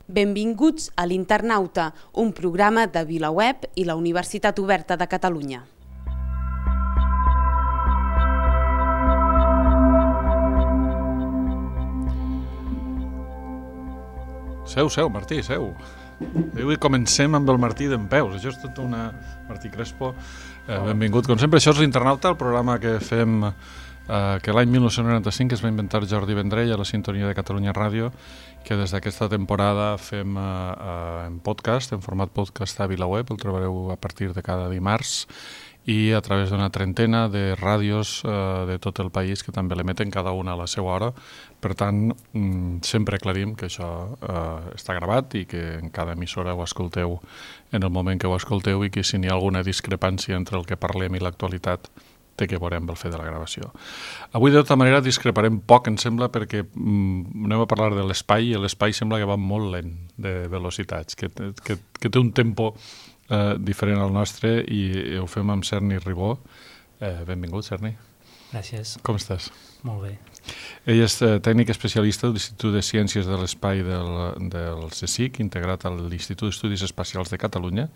Benvinguts a l'Internauta, un programa de VilaWeb i la Universitat Oberta de Catalunya. Seu, Martí, seu. Avui comencem amb el Martí d'Empeus. Això és tot una... Martí Crespo, benvingut. Com sempre, això és l'Internauta, el programa que fem que l'any 1995 es va inventar Jordi Vendrell a la sintonia de Catalunya Ràdio, que des d'aquesta temporada fem en podcast, en format podcast a VilaWeb, el trobareu a partir de cada dimarts, i a través d'una trentena de ràdios de tot el país que també l'emeten cada una a la seva hora. Per tant, sempre aclarim que això està gravat i que en cada emissora ho escolteu en el moment que ho escolteu i que si n'hi ha alguna discrepància entre el que parlem i l'actualitat té que veure amb el fet de la gravació. Avui, de tota manera, discreparem poc, em sembla, perquè anem a parlar de l'espai i l'espai sembla que va molt lent de velocitats, que té un tempo diferent al nostre i ho fem amb Cerny Ribó. Benvingut, Cerny. Gràcies. Com estàs? Molt bé. Ell és tècnic especialista de l'Institut de Ciències de l'Espai del CSIC, integrat a l'Institut d'Estudis Espacials de Catalunya,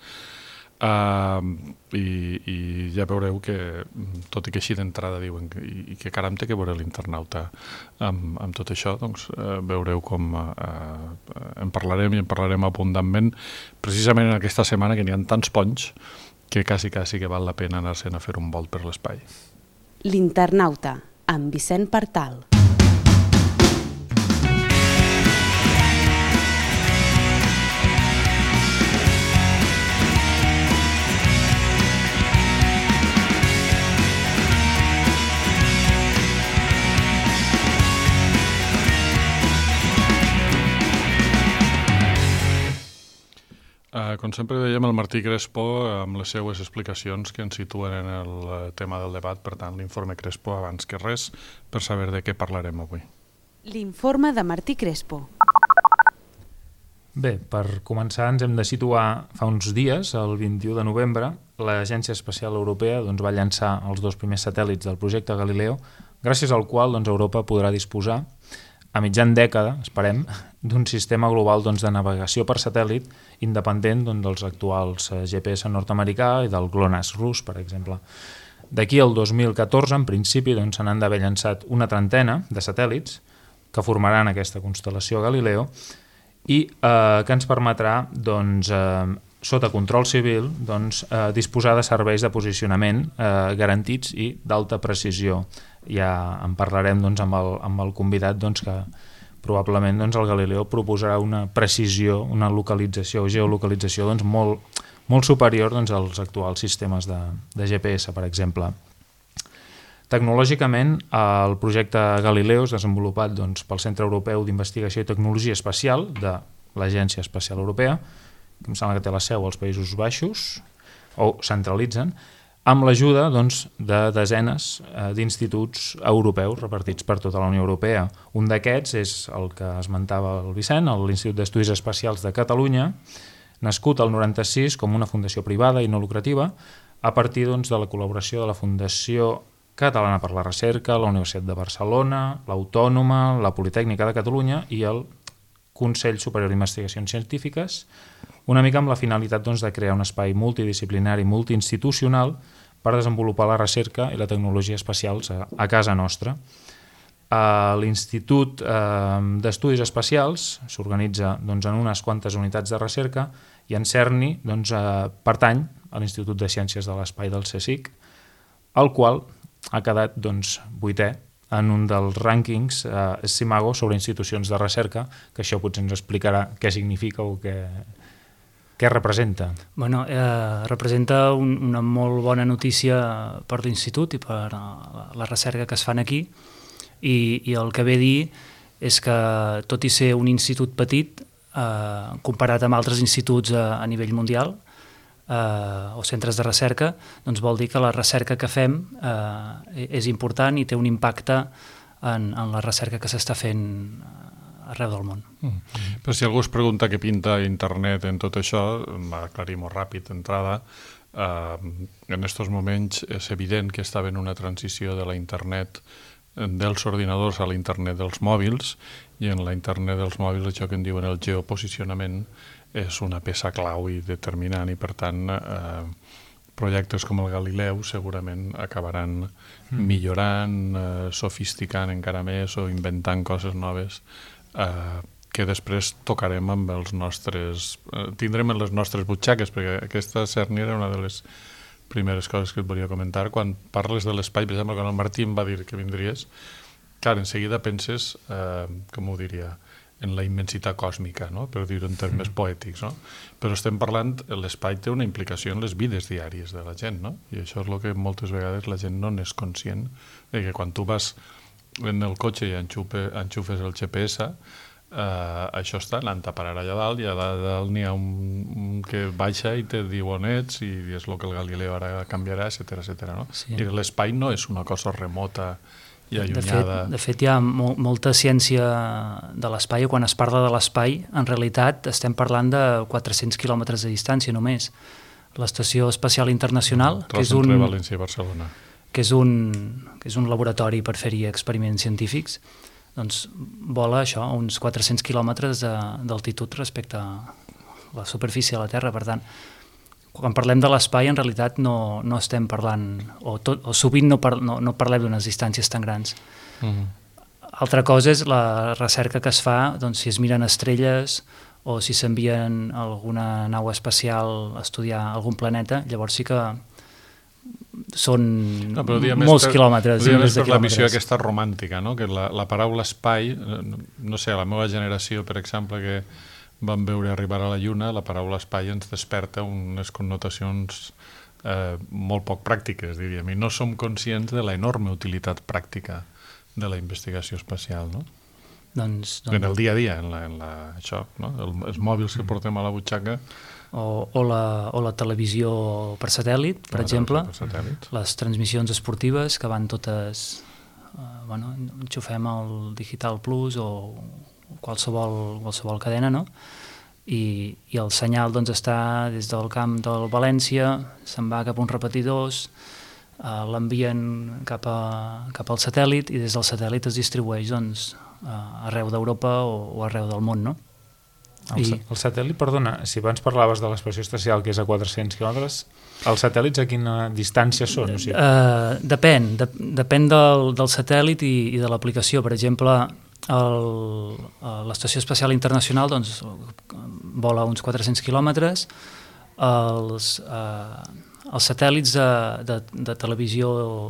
i ja veureu que, tot i que així d'entrada diuen i que caram té que veure l'Internauta amb tot això, doncs veureu com en parlarem abundantment, precisament en aquesta setmana que n'hi ha tants ponys que quasi que val la pena anar-se'n a fer un volt per l'espai. L'Internauta, amb Vicent Partal. Com sempre veiem el Martí Crespo amb les seues explicacions que ens situen en el tema del debat, per tant l'informe Crespo abans que res per saber de què parlarem avui. L'informe de Martí Crespo. Bé, per començar ens hem de situar fa uns dies, el 21 de novembre, l'Agència Espacial Europea va llançar els 2 primers satèl·lits del projecte Galileo, gràcies al qual Europa podrà disposar a mitjan dècada, esperem, d'un sistema global de navegació per satèl·lit independent dels actuals GPS nord-americà i del GLONASS rus, per exemple. D'aquí al 2014, en principi, se n'han d'haver llançat una trentena de satèl·lits que formaran aquesta constel·lació Galileo i que ens permetrà, sota control civil, disposar de serveis de posicionament garantits i d'alta precisió. Ja en parlarem amb el convidat que probablement el Galileo proposarà una precisió, una localització o geolocalització molt superior als actuals sistemes de GPS, per exemple. Tecnològicament, el projecte Galileo és desenvolupat pel Centre Europeu d'Investigació i Tecnologia Espacial de l'Agència Espacial Europea, que em sembla que té la seu als Països Baixos, o centralitzen, amb l'ajuda de desenes d'instituts europeus repartits per tota la Unió Europea. Un d'aquests és el que esmentava el Vicent, l'Institut d'Estudis Espacials de Catalunya, nascut al 96 com una fundació privada i no lucrativa, a partir de la col·laboració de la Fundació Catalana per la Recerca, la Universitat de Barcelona, l'Autònoma, la Politècnica de Catalunya i el Consell Superior d'Investigacions Científiques, una mica amb la finalitat de crear un espai multidisciplinari, multiinstitucional, per desenvolupar la recerca i la tecnologia espacials a casa nostra. L'Institut d'Estudis Espacials s'organitza en unes quantes unitats de recerca i en Cerny pertany a l'Institut de Ciències de l'Espai del CSIC, el qual ha quedat 8è en un dels rànquings SCIMAGO sobre institucions de recerca, que això potser ens explicarà què significa o què representa. Representa una molt bona notícia per l'Institut i per la recerca que es fan aquí, i el que ve a dir és que, tot i ser un institut petit, comparat amb altres instituts a nivell mundial o centres de recerca, vol dir que la recerca que fem és important i té un impacte en la recerca que s'està fent arreu del món. Però si algú es pregunta què pinta internet en tot això, aclarim-ho ràpid d'entrada. En aquests moments és evident que està havent una transició de la internet dels ordinadors a l'internet dels mòbils i en la internet dels mòbils això que en diuen el geoposicionament és una peça clau i determinant, i per tant projectes com el Galileu segurament acabaran millorant, sofisticant encara més o inventant coses noves que després tocarem amb els nostres... tindrem en les nostres butxaques, perquè aquesta, Cerny, era una de les primeres coses que et volia comentar. Quan parles de l'espai, per exemple, quan el Martí em va dir que vindries, clar, en seguida penses, com ho diria, en la immensitat còsmica, no? Per dir-ho en termes poètics, no? Però estem parlant, l'espai té una implicació en les vides diàries de la gent, no? I això és el que moltes vegades la gent no n'és conscient, que quan tu vas en el cotxe i enxufes el GPS, això està anant a parar allà dalt, i allà dalt n'hi ha un que baixa i te diu on ets, i és el que el Galileu ara canviarà, etc. No? Sí. I l'espai no és una cosa remota i allunyada. De fet, hi ha molta ciència de l'espai, i quan es parla de l'espai, en realitat estem parlant de 400 quilòmetres de distància només. L'Estació Espacial Internacional, que és entre València i Barcelona, que és un laboratori per fer-hi experiments científics, doncs vola això, a uns 400 quilòmetres d'altitud respecte a la superfície de la Terra. Per tant, quan parlem de l'espai, en realitat no estem parlant, o sovint no parlem d'unes distàncies tan grans. Altra cosa és la recerca que es fa, doncs, si es miren estrelles o si s'envien alguna nau espacial a estudiar algun planeta, llavors sí que són molts quilòmetres. Per la visió aquesta romàntica, no? Que la paraula espai, no sé, a la meva generació, per exemple, que vam veure arribar a la Lluna, la paraula espai ens desperta unes connotacions molt poc pràctiques, diríem, i no som conscients de l'enorme utilitat pràctica de la investigació espacial, no? Doncs... En el dia a dia, això, no? Els mòbils que portem a la butxaca... O la televisió per satèl·lit, per exemple, les transmissions esportives que van totes... enxufem el Digital Plus o qualsevol cadena, no? I el senyal doncs, està des del camp del València, se'n va cap a uns repetidors, l'envien cap al satèl·lit, i des del satèl·lit es distribueix doncs, arreu d'Europa o arreu del món, no? El satèl·lit, perdona, si abans parlaves de l'estació espacial, que és a 400 quilòmetres, els satèl·lits a quina distància són? O sigui... Depèn del satèl·lit i de l'aplicació. Per exemple, l'Estació Espacial Internacional doncs, vola uns 400 quilòmetres, els satèl·lits de televisió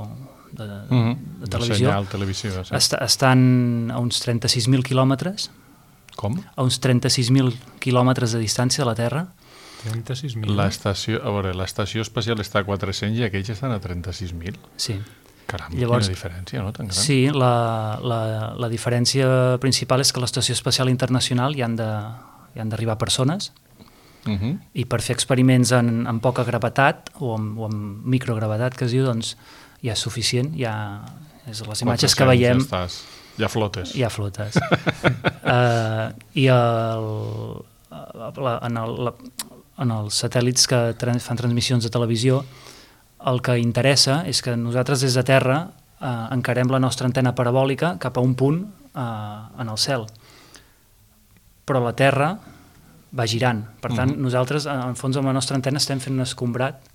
senyal televisiva, sí. Estan a uns 36.000 quilòmetres. Com? A uns 36.000 quilòmetres de distància de la Terra. 36.000? L'estació espacial està a 400 i aquells estan a 36.000? Sí. Caram, quina diferència, no? Tan gran. Sí, la diferència principal és que a l'Estació Espacial Internacional hi han d'arribar persones, i per fer experiments en poca gravetat o amb microgravetat, que es diu, doncs ja és suficient, les imatges que veiem... Ja flotes. Ja flotes. I en els satèl·lits que fan transmissions de televisió, el que interessa és que nosaltres des de Terra encarem la nostra antena parabòlica cap a un punt en el cel. Però la Terra va girant. Per tant, nosaltres, en fons, amb la nostra antena estem fent un escombrat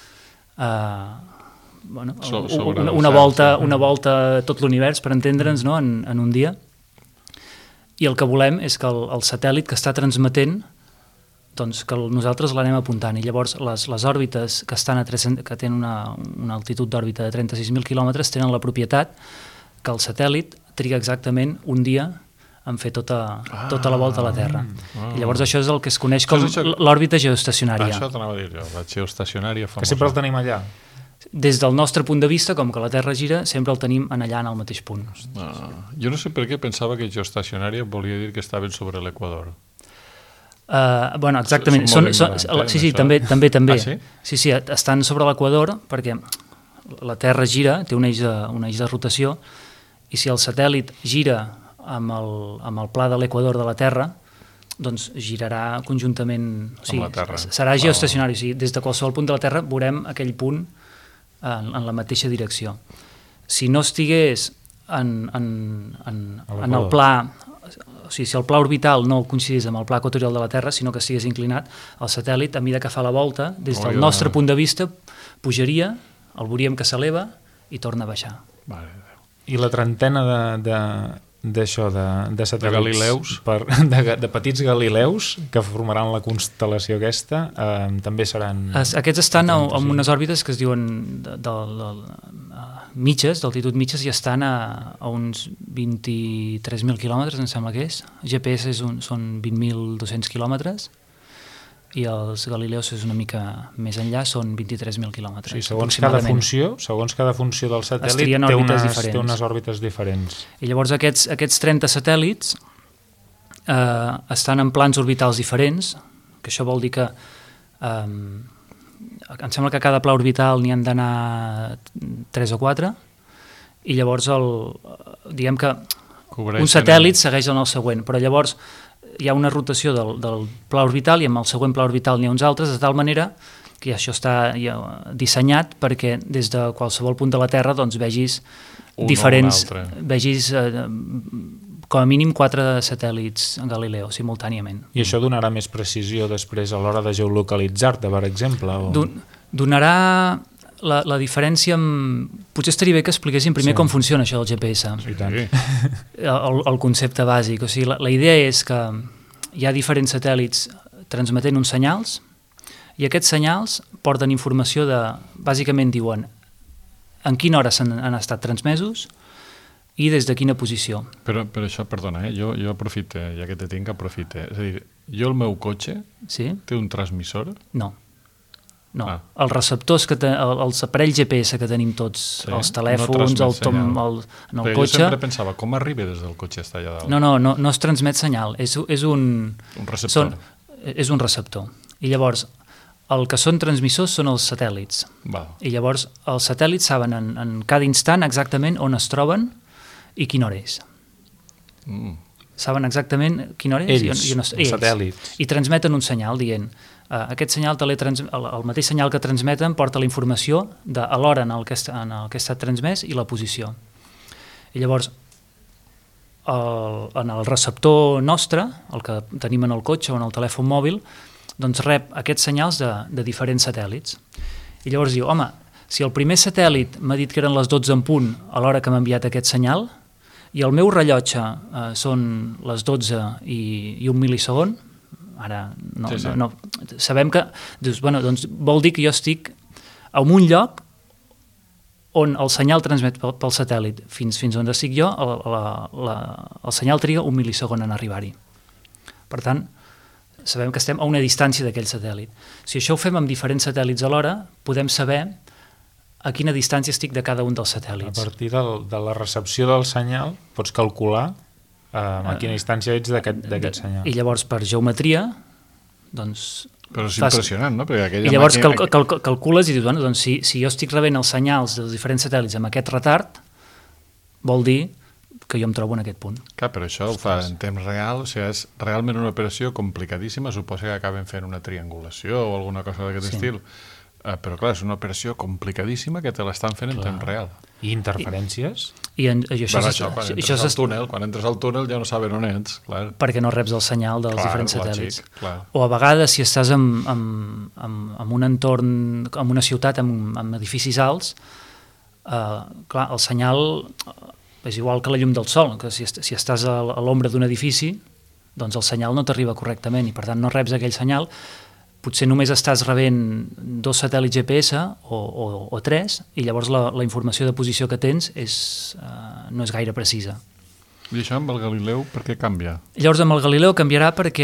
una volta a tot l'univers, per entendre'ns, no? en un dia, i el que volem és que el satèl·lit que està transmetent, doncs que nosaltres l'anem apuntant, i llavors les òrbites que tenen una altitud d'òrbita de 36.000 quilòmetres tenen la propietat que el satèl·lit triga exactament un dia en fer tota la volta a la Terra. I llavors això és el que es coneix com l'òrbita geoestacionària. Això t'anava a dir jo, la geoestacionària famosa. Que sempre el tenim allà. Des del nostre punt de vista, com que la Terra gira, sempre el tenim allà en el mateix punt. Jo no sé per què pensava que geoestacionària volia dir que estaven sobre l'Equador. Exactament. Sí, també. Ah, sí? Sí, estan sobre l'Equador perquè la Terra gira, té un eix de rotació, i si el satèl·lit gira amb el pla de l'Equador de la Terra, doncs girarà conjuntament... amb la Terra. Serà geoestacionari. O sigui, des de qualsevol punt de la Terra veurem aquell punt en la mateixa direcció. Si no estigués en el pla sigui, si el pla orbital no coincidís amb el pla equatorial de la Terra, sinó que estigués inclinat, el satèl·lit, a mesura que fa la volta, des del nostre punt de vista, pujaria, el veuríem que s'eleva i torna a baixar. I la trentena d'això, de satèl·lits, de Galileus, de petits Galileus que formaran la constel·lació aquesta, també seran... Aquests estan en unes òrbites que es diuen mitges, d'altitud mitges, i estan a uns 23.000 quilòmetres, em sembla que és. GPS són 20.200 quilòmetres, i els Galileus és una mica més enllà, són 23.000 quilòmetres. Sí, segons cada funció del satèl·lit té unes òrbites diferents. I llavors aquests 30 satèl·lits estan en plans orbitals diferents, que això vol dir que em sembla que a cada pla orbital n'hi han d'anar 3 o 4, i llavors diguem que un satèl·lit segueix en el següent, però llavors hi ha una rotació del pla orbital i amb el següent pla orbital n'hi ha uns altres, de tal manera que això està dissenyat perquè des de qualsevol punt de la Terra doncs, vegis com a mínim 4 satèl·lits Galileo simultàniament. I això donarà més precisió després a l'hora de geolocalitzar-te, per exemple? Donarà la diferència Potser estaria bé que expliquéssim primer com funciona això del GPS. Sí, tant. El concepte bàsic. O sigui, la idea és que hi ha diferents satèl·lits transmetent uns senyals i aquests senyals porten informació bàsicament diuen en quina hora han estat transmesos i des de quina posició. Però això, perdona, jo aprofite, ja que te tinc, aprofite. És a dir, el meu cotxe té un transmissor? No. Els receptors, els aparells GPS que tenim tots, els telèfons, en el cotxe... Jo sempre pensava, com arriba des del cotxe està allà dalt? No es transmet senyal, és un receptor. És un receptor. I llavors, el que són transmissors són els satèl·lits. I llavors, els satèl·lits saben en cada instant exactament on es troben i quina hora és. Saben exactament quina hora és. Ells, els satèl·lits. I transmeten un senyal dient aquest senyal, el mateix senyal que transmeten porta la informació de l'hora en el que ha estat transmès i la posició. I llavors, en el receptor nostre, el que tenim en el cotxe o en el telèfon mòbil, doncs rep aquests senyals de diferents satèl·lits. I llavors diu, home, si el primer satèl·lit m'ha dit que eren les 12 en punt a l'hora que m'ha enviat aquest senyal i el meu rellotge són les 12 i un milisegon, ara no, sabem que dius, doncs vol dir que jo estic en un lloc on el senyal transmet pel satèl·lit fins on estic jo, el senyal triga un milisegon en arribar-hi. Per tant, sabem que estem a una distància d'aquell satèl·lit. Si això ho fem amb diferents satèl·lits alhora, podem saber a quina distància estic de cada un dels satèl·lits. A partir de la recepció del senyal pots calcular a quina distància ets d'aquest senyal. I llavors, per geometria, doncs... Però és impressionant, no? I llavors calcules i dius, doncs si jo estic rebent els senyals dels diferents satèl·lits amb aquest retard, vol dir que jo em trobo en aquest punt. Clar, però això ho fa en temps real, o sigui, és realment una operació complicadíssima, suposa que acaben fent una triangulació o alguna cosa d'aquest estil. Però clar, és una operació complicadíssima que te l'estan fent en temps real. I interferències? Quan entres al túnel ja no saben on ets, clar. Perquè no reps el senyal dels diferents satèl·lits. O a vegades, si estàs en un entorn, en una ciutat amb edificis alts, clar, el senyal és igual que la llum del sol, que si estàs a l'ombra d'un edifici, doncs el senyal no t'arriba correctament i per tant no reps aquell senyal. Potser només estàs rebent 2 satèl·lits GPS o 3 i llavors la informació de posició que tens no és gaire precisa. I això amb el Galileu per què canvia? Llavors amb el Galileu canviarà perquè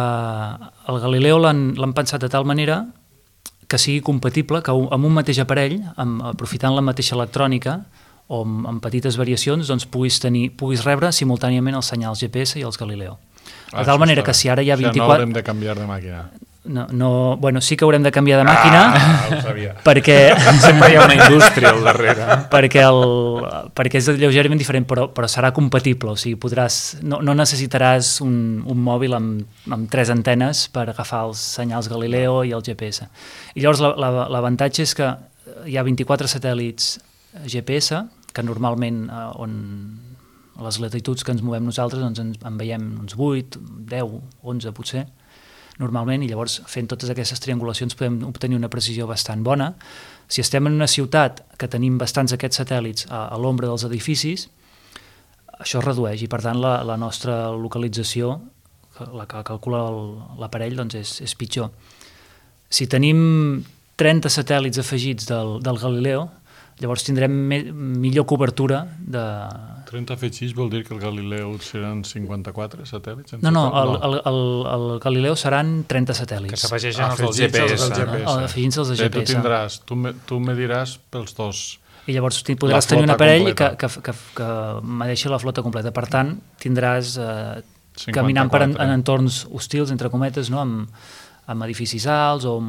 el Galileu l'han pensat de tal manera que sigui compatible, que amb un mateix aparell, aprofitant la mateixa electrònica o amb petites variacions, doncs puguis rebre simultàniament els senyals GPS i els Galileo. De tal manera que si ara hi ha 24... No haurem de canviar de màquina. Bueno, sí que haurem de canviar de màquina perquè sempre hi ha una indústria al darrere perquè és lleugerament diferent, però serà compatible, o sigui, no necessitaràs un mòbil amb 3 antenes per agafar els senyals Galileo i el GPS. I llavors l'avantatge és que hi ha 24 satèl·lits GPS que normalment a les latituds que ens movem nosaltres doncs en veiem uns 8, 10, 11 potser, normalment, i llavors fent totes aquestes triangulacions podem obtenir una precisió bastant bona. Si estem en una ciutat que tenim bastants aquests satèl·lits a l'ombra dels edificis, això es redueix i per tant la nostra localització, la que calcula l'aparell, doncs és pitjor. Si tenim 30 satèl·lits afegits del Galileo, llavors tindrem millor cobertura de... 30 afegits vol dir que el Galileu seran 54 satèl·lits? No, el Galileo seran 30 satèl·lits. Que s'afegeixen els del GPS. Afegint-se els de GPS. Tu tindràs, tu me diràs pels dos. I llavors podràs tenir un aparell que medeixi la flota completa. Per tant, tindràs caminant en entorns hostils, entre cometes, no? amb edificis alts o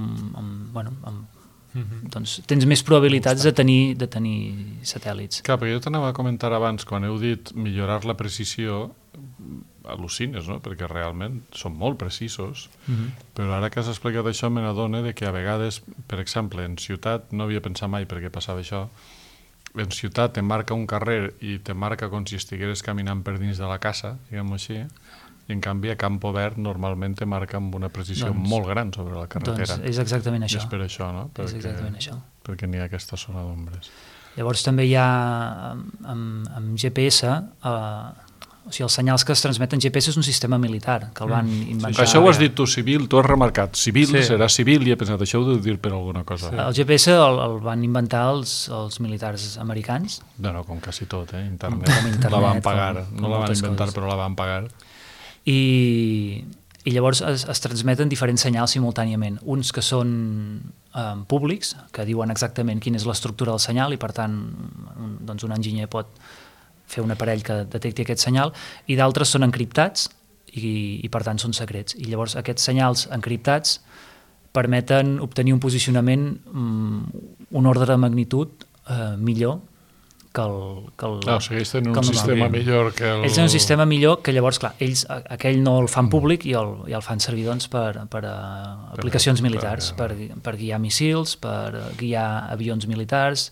doncs tens més probabilitats de tenir satèl·lits. Clar, perquè jo t'anava a comentar abans, quan heu dit millorar la precisió, al·lucines, no? Perquè realment són molt precisos, però ara que has explicat això me n'adone que a vegades, per exemple, en ciutat, no havia pensat mai per què passava això, en ciutat te marca un carrer i te marca com si estigueres caminant per dins de la casa, diguem-ho així, i en canvi a camp obert normalment te marca amb una precisió molt gran sobre la carretera. Doncs és exactament això. I és per això, no? És exactament això. Perquè n'hi ha aquesta zona d'ombres. Llavors també hi ha amb GPS, o sigui, els senyals que es transmeten GPS és un sistema militar que el van inventar. Sí, això ho has dit tu, civil, tu has remarcat civil, serà civil, i he pensat, això ho deu dir per alguna cosa. El GPS el van inventar els militars americans. No, com quasi tot, internet la van pagar, no la van inventar però la van pagar. I llavors es transmeten diferents senyals simultàniament, uns que són públics, que diuen exactament quina és l'estructura del senyal i per tant doncs un enginyer pot fer un aparell que detecti aquest senyal, i d'altres són encriptats i per tant són secrets. I llavors aquests senyals encriptats permeten obtenir un posicionament, un ordre de magnitud millor que el o sigui, ells tenen un sistema millor que el... Ells tenen un sistema millor que llavors, clar, ells aquell no el fan públic i el fan servir doncs, per aplicacions militars, per guiar missils, per guiar avions militars,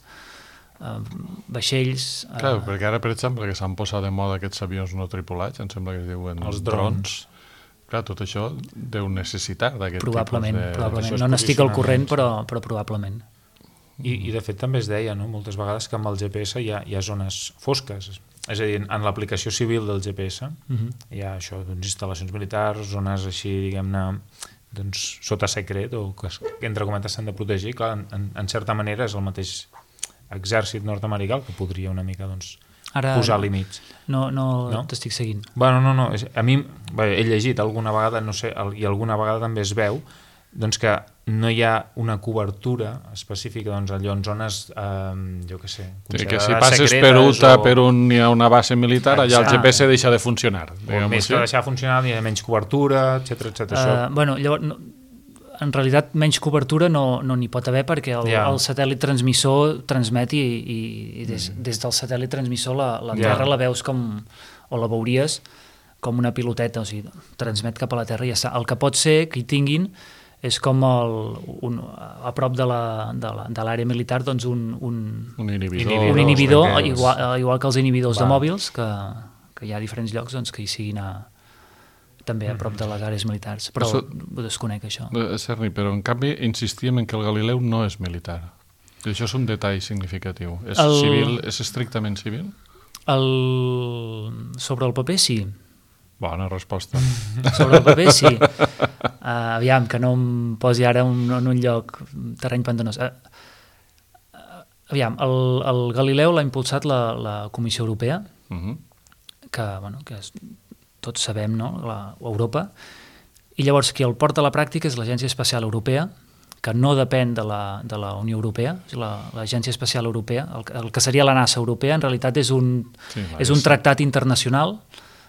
vaixells... Clar, perquè ara, per exemple, que s'han posat de moda aquests avions no tripulats, em sembla que es diuen els drons. Clar, tot això deu necessitar d'aquest tipus de... Probablement. No n'estic al corrent, però probablement. I de fet també es deia, no? Moltes vegades que amb el GPS hi ha zones fosques, és a dir, en l'aplicació civil del GPS hi ha això, doncs, instal·lacions militars, zones així, diguem-ne, doncs, sota secret o que entre cometes s'han de protegir. Clar, en certa manera és el mateix exèrcit nord-americà que podria una mica doncs, posar límits. No t'estic seguint. Bueno, no, a mi he llegit alguna vegada, no sé, i alguna vegada també es veu doncs que no hi ha una cobertura específica doncs, allò en zones, jo què sé, que si passes per Utah per on hi ha una base militar, allà el GPS deixa de funcionar. O més que deixar de funcionar, hi ha menys cobertura, etc. Bueno, llavors, en realitat menys cobertura no n'hi pot haver perquè el satèl·lit transmissor transmet i des del satèl·lit transmissor la Terra la veus com, o la veuries com una piloteta, o sigui, transmet cap a la Terra i ja està. El que pot ser que hi tinguin és com a prop de l'àrea militar doncs un inhibidor igual que els inhibidors de mòbils que hi ha a diferents llocs doncs, que hi siguin també a prop de les àrees militars, però ho desconec això. Serni, però en canvi insistíem en que el Galileu no és militar. I això és un detall significatiu. És civil, és estrictament civil? Sobre el paper sí. Bona resposta. Sobre el paper sí. Aviam, que no em posi ara en un lloc terreny pantanós. Aviam, el Galileu l'ha impulsat la Comissió Europea, que tots sabem, no?, Europa, i llavors qui el porta a la pràctica és l'Agència Espacial Europea, que no depèn de la Unió Europea, l'Agència Espacial Europea, el que seria la NASA Europea, en realitat és un tractat internacional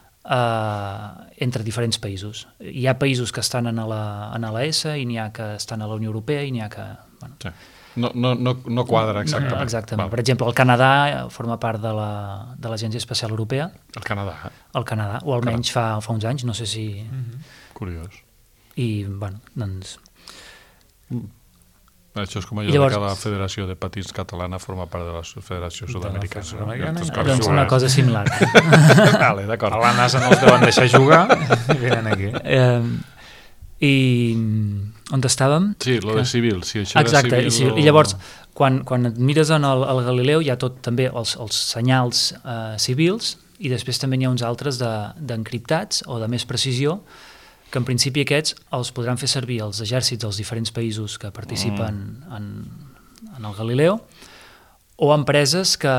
entre diferents països. Hi ha països que estan en l'ES i n'hi ha que estan a la Unió Europea i n'hi ha que... Bueno. Sí. No quadra exactament. No, exactament. Per exemple, el Canadà forma part de l'Agència Espacial Europea. El Canadà? El Canadà, o almenys fa uns anys, no sé si... Curiós. I, bueno, doncs... Això és com allò que la Federació de Patins Catalana forma part de la Federació Sud-americana. Doncs una cosa similar. Vale, d'acord. A la NASA no els deuen deixar jugar i venen aquí. I on estàvem? Sí, lo de civil. Sí, això exacte, de civil, i llavors quan et mires en el Galileu hi ha tot també els senyals civils i després també n'hi ha uns altres d'encriptats o de més precisió, que en principi aquests els podran fer servir els exèrcits dels diferents països que participen en el Galileu o empreses que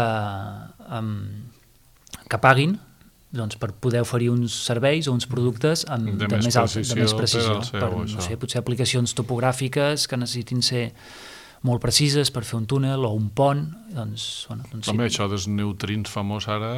paguin doncs, per poder oferir uns serveis o uns productes de més precisió. No sé, potser aplicacions topogràfiques que necessitin ser molt precises per fer un túnel o un pont. Doncs, també sí. Això dels neutrins famós ara...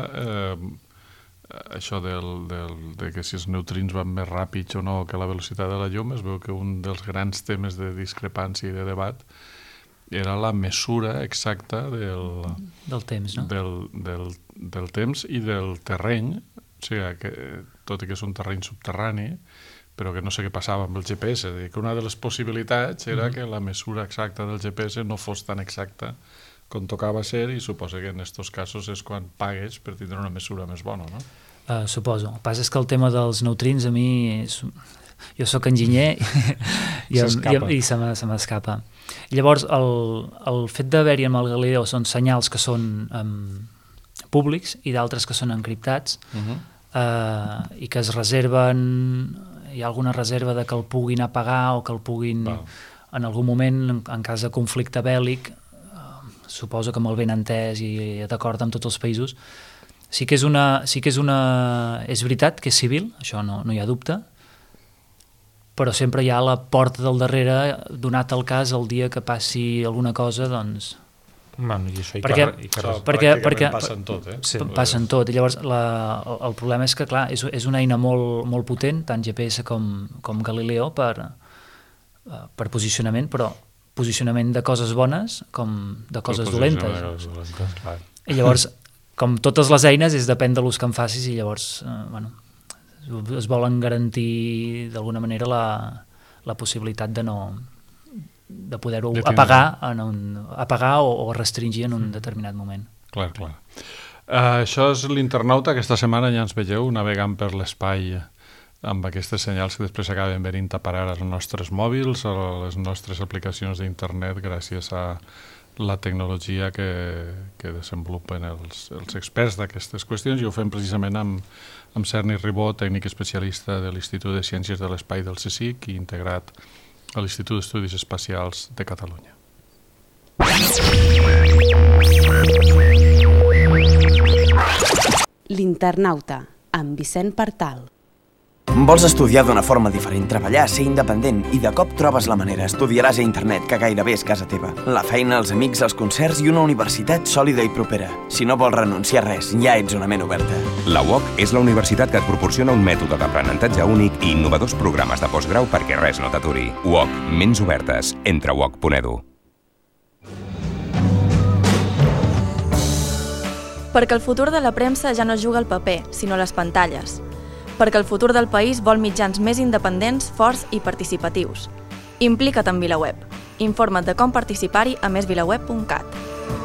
això de que si els neutrins van més ràpids o no que la velocitat de la llum, es veu que un dels grans temes de discrepància i de debat era la mesura exacta del temps, no? del temps i del terreny, o sigui, que, tot i que és un terreny subterrani, però que no sé què passava amb el GPS, que una de les possibilitats era que la mesura exacta del GPS no fos tan exacta com tocava ser, i suposo que en aquests casos és quan pagues per tindre una mesura més bona, no? Suposo. El que passa és que el tema dels neutrins a mi... Jo sóc enginyer i se m'escapa. Llavors, el fet d'haver-hi amb el Galileu són senyals que són públics i d'altres que són encriptats i que es reserven... Hi ha alguna reserva de que el puguin apagar o que el puguin... En algun moment, en cas de conflicte bèl·lic, suposo que amb el ben entès i d'acord amb tots els països, sí que és veritat que és civil, això no hi ha dubte, però sempre hi ha la porta del darrere, donat el cas, el dia que passi alguna cosa, doncs... Bueno, i això perquè passen tot, Sí, passen tot, i llavors el problema és que, clar, és una eina molt potent, tant GPS com Galileo per posicionament, però posicionament de coses bones com de coses dolentes. I llavors, com totes les eines, depèn de l'ús que en facis i llavors es volen garantir d'alguna manera la possibilitat de poder-ho apagar o restringir en un determinat moment. Clar. Això és l'Internauta. Aquesta setmana ja ens veieu navegant per l'espai amb aquestes senyals que després acaben venint a parar als nostres mòbils, a les nostres aplicacions d'internet, gràcies a la tecnologia que desenvolupen els experts d'aquestes qüestions, i ho fem precisament amb Cerny Ribó, tècnic especialista de l'Institut de Ciències de l'Espai del CSIC i integrat a l'Institut d'Estudis Espacials de Catalunya. L'Internauta, amb Vicent Partal. Vols estudiar d'una forma diferent, treballar, ser independent i de cop trobes la manera. Estudiaràs a internet, que gairebé és casa teva. La feina, els amics, els concerts i una universitat sòlida i propera. Si no vols renunciar a res, ja ets una ment oberta. La UOC és la universitat que et proporciona un mètode d'aprenentatge únic i innovadors programes de postgrau perquè res no t'aturi. UOC, ments obertes. Entra a uoc.edu. Perquè el futur de la premsa ja no juga al paper, sinó a les pantalles. Perquè el futur del país vol mitjans més independents, forts i participatius. Implica't en VilaWeb. Informa't de com participar-hi a mesvilaweb.cat.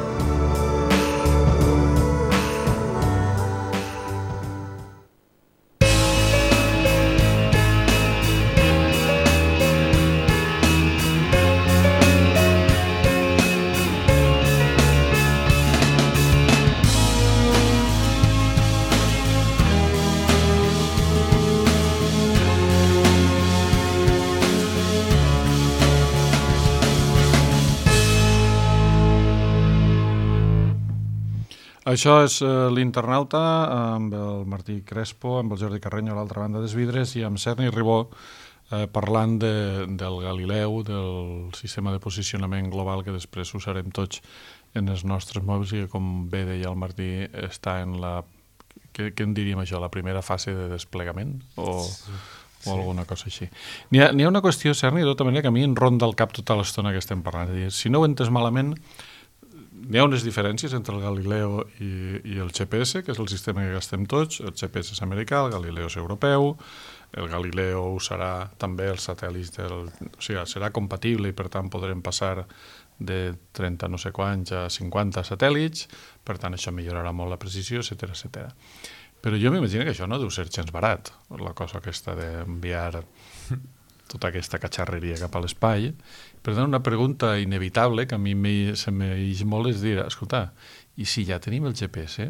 Això és l'Internauta amb el Martí Crespo, amb el Jordi Carreño a l'altra banda dels vidres i amb Cerny Ribó parlant del Galileu, del sistema de posicionament global que després usarem tots en els nostres mòbils i que, com bé deia el Martí, està en la... Què en diríem això? La primera fase de desplegament? O alguna cosa així. N'hi ha una qüestió, Cerny, de tota manera, que a mi em ronda el cap tota l'estona que estem parlant. És a dir, si no ho entes malament, hi ha unes diferències entre el Galileo i el GPS, que és el sistema que gastem tots. El GPS és americà, el Galileo és europeu, el Galileo ho serà també els satèl·lits o sigui, serà compatible i per tant podrem passar de 30 no sé quants a 50 satèl·lits, per tant això millorarà molt la precisió, etcètera. Però jo m'imagino que això no deu ser gens barat, la cosa aquesta d'enviar tota aquesta catxarreria cap a l'espai. Per tant, una pregunta inevitable que a mi se m'eix molt és dir, escolta, i si ja tenim el GPS,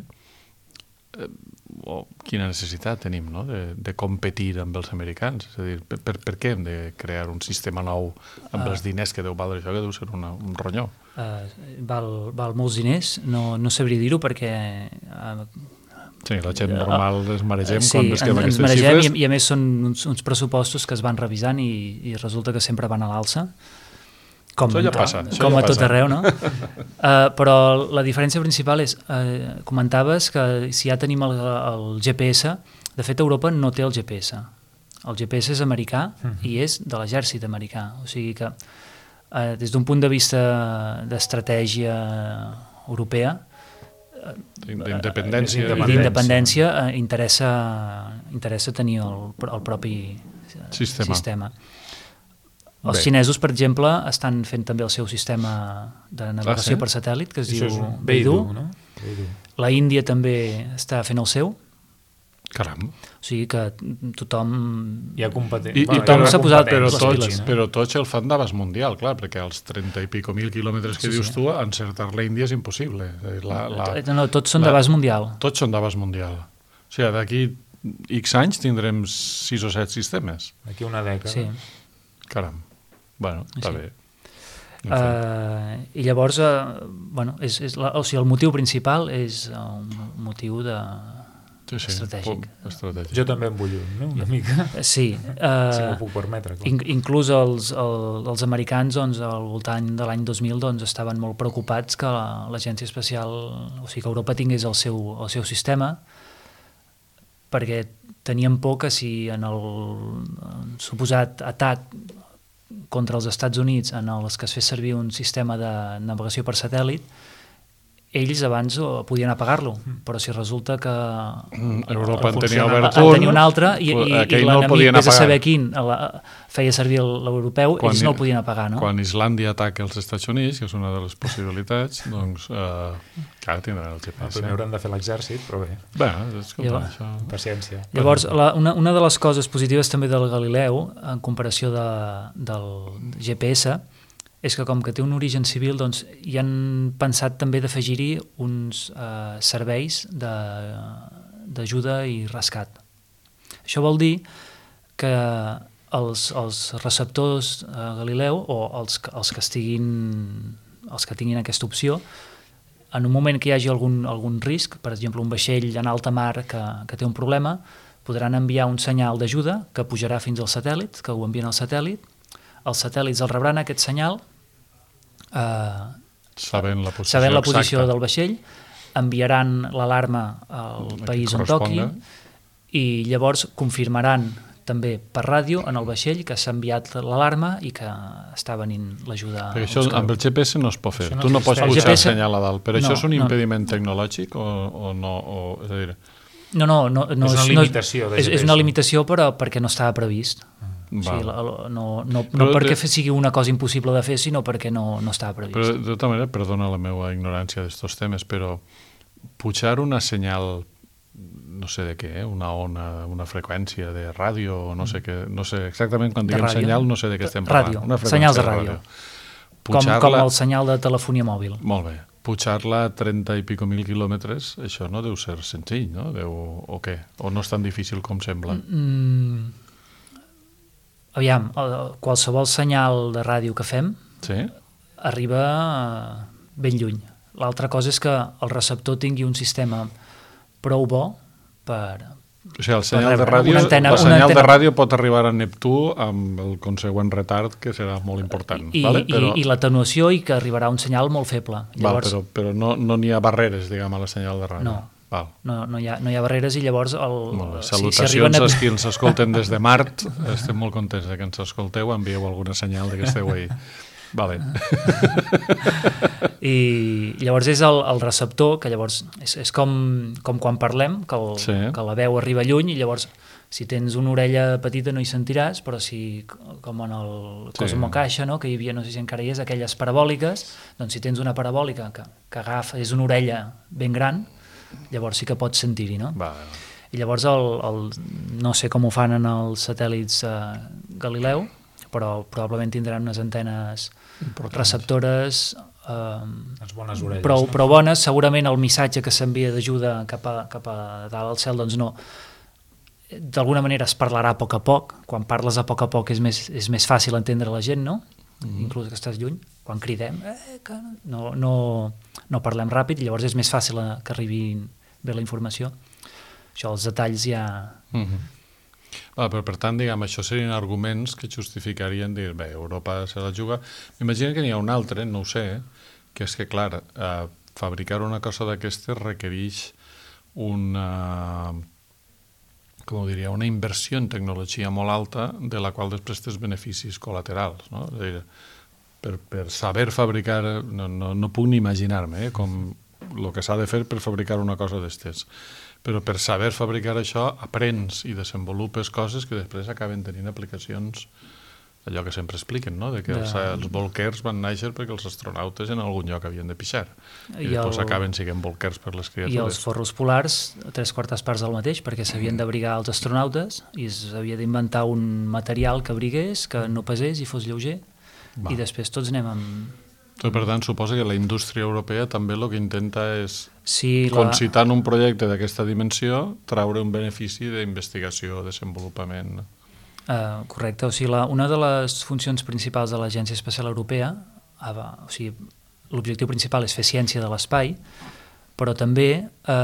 quina necessitat tenim, no?, de competir amb els americans? És a dir, per què hem de crear un sistema nou amb els diners que deu valdre això, que deu ser un ronyó? Val molts diners, no sabria dir-ho perquè... Sí, la gent normal es maregem sí, quan vesquem aquestes maregem xifres. I a més són uns pressupostos que es van revisant i resulta que sempre van a l'alça. Això ja passa. Com a tot arreu, no? Però la diferència principal és, comentaves que si ja tenim el GPS, de fet Europa no té el GPS. El GPS és americà i és de l'exèrcit americà. O sigui que des d'un punt de vista d'estratègia europea, d'independència interessa tenir el propi sistema. Els xinesos, per exemple, estan fent també el seu sistema de navegació per satèl·lit, que es diu Beidou. La Índia també està fent el seu. Caram. O sigui que tothom... Hi ha competència. Tothom s'ha posat les piles. Però tots el fan d'abast mundial, clar, perquè als 30 i pico mil quilòmetres que dius tu, encertar l'Índia és impossible. No, tots són d'abast mundial. Tots són d'abast mundial. O sigui, d'aquí X anys tindrem 6 o 7 sistemes. D'aquí una dècada. Sí. Caram. Bueno, està bé. I llavors, el motiu principal és un motiu estratègic. Jo també em vull una mica. Sí. Si m'ho puc permetre. Inclús els americans, al voltant de l'any 2000, estaven molt preocupats que l'Agència Espacial, o sigui, que Europa tingués el seu sistema, perquè tenien por que si en el suposat atac contra els Estats Units en els que es fes servir un sistema de navegació per satèl·lit, ells abans podien apagar-lo, però si resulta que Europa en tenia obert un altre i l'enemic, vés a saber quin, feia servir l'europeu, ells no el podien apagar, no? Quan Islàndia ataca els Estats Units, que és una de les possibilitats, doncs, clar, tindran el GPS. Primer hauran de fer l'exèrcit, però bé. Bé, escolta, això... Paciència. Llavors, una de les coses positives també del Galileu, en comparació del GPS, és que com que té un origen civil, doncs hi han pensat també d'afegir-hi uns serveis d'ajuda i rescat. Això vol dir que els receptors Galileu o els que tinguin aquesta opció, en un moment que hi hagi algun risc, per exemple un vaixell en alta mar que té un problema, podran enviar un senyal d'ajuda que pujarà fins al satèl·lit, que ho envien al satèl·lit. Els satèl·lits el rebran aquest senyal, sabent la posició del vaixell, enviaran l'alarma al país on toqui i llavors confirmaran també per ràdio en el vaixell que s'ha enviat l'alarma i que està venint l'ajuda. Perquè això amb el GPS no es pot fer. Tu no pots pujar el senyal a dalt. Però això és un impediment tecnològic o no? És a dir... No, és una limitació. És una limitació però perquè no estava previst. O sigui, no perquè sigui una cosa impossible de fer, sinó perquè no estava previst. Però, de tota manera, perdona la meva ignorància d'estos temes, però pujar una senyal, no sé de què, una ona, una freqüència de ràdio, no sé exactament quan diguem senyal, no sé de què estem parlant. Ràdio, senyals de ràdio. Com el senyal de telefonia mòbil. Molt bé. Pujar-la a 30 i pico mil quilòmetres, això no deu ser senzill, no? O què? O no és tan difícil com sembla? Aviam, qualsevol senyal de ràdio que fem arriba ben lluny. L'altra cosa és que el receptor tingui un sistema prou bo per... O sigui, el senyal de ràdio pot arribar a Neptú amb el consegüent retard, que serà molt important. I l'atenuació i que arribarà un senyal molt feble. Però no n'hi ha barreres, diguem, a la senyal de ràdio. No hi ha barreres i llavors... Salutacions als qui ens escolten des de Mart. Estem molt contents que ens escolteu. Envieu alguna senyal que esteu ahí. Vale. I llavors és el receptor, que llavors és com quan parlem, que la veu arriba lluny i llavors Si tens una orella petita no hi sentiràs, però si, com en el Cosmo Caixa, no? Que hi havia, no sé si encara hi és, aquelles parabòliques, doncs si tens una parabòlica que agafa, és una orella ben gran, llavors sí que pots sentir-hi, no? I llavors no sé com ho fan en els satèl·lits Galileu, però probablement tindran unes antenes receptores bones orelles, prou bones. Segurament el missatge que s'envia d'ajuda cap a dalt al cel, doncs no, d'alguna manera es parlarà a poc. Quan parles a poc és més fàcil entendre la gent, no? Inclús que estàs lluny, quan cridem que no parlem ràpid, llavors és més fàcil que arribi bé la informació. Això, els detalls ja... Però per tant, diguem, això serien arguments que justificarien dir, bé, Europa se la juga. M'imagino que n'hi ha un altre, no ho sé, que és que, clar, fabricar una cosa d'aquestes requereix una inversió en tecnologia molt alta, de la qual després tens beneficis col·laterals, no? És a dir, per saber fabricar, no puc ni imaginar-me com el que s'ha de fer per fabricar una cosa d'estes. Però per saber fabricar això aprens i desenvolupes coses que després acaben tenint aplicacions, allò que sempre expliquen, no? De que els bolquers van néixer perquè els astronautes en algun lloc havien de pixar i després acaben sent bolquers per les criatures. I els forros polars, 3/4 parts del mateix, perquè s'havien d'abrigar els astronautes i s'havia d'inventar un material que abrigués, que no pesés i fos lleuger, i després tots anem amb... Per tant, suposa que la indústria europea també el que intenta és, concitant un projecte d'aquesta dimensió, traure un benefici d'investigació, desenvolupament. Correcte. O sigui, una de les funcions principals de l'Agència Espacial Europea, o sigui, l'objectiu principal és fer ciència de l'espai, però també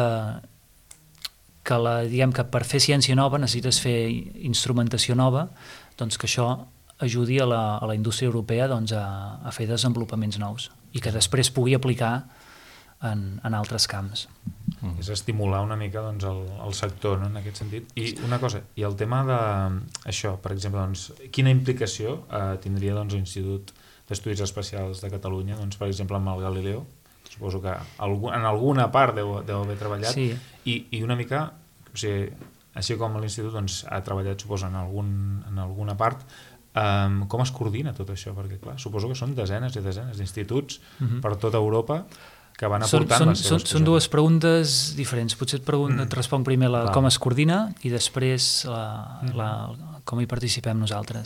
diguem que per fer ciència nova necessites fer instrumentació nova, doncs que això ajudi a la indústria europea a fer desenvolupaments nous i que després pugui aplicar en altres camps. És estimular una mica el sector, no? En aquest sentit. I una cosa, i el tema d'això, per exemple, quina implicació tindria l'Institut d'Estudis Espacials de Catalunya, per exemple, amb el Galileo? Suposo que en alguna part deu haver treballat, i una mica, o sigui, així com l'Institut ha treballat, suposo, en alguna part, com es coordina tot això? Perquè, clar, suposo que són desenes i desenes d'instituts per tota Europa que van aportant les seves... Són dues preguntes diferents. Potser et responc primer com es coordina i després com hi participem nosaltres.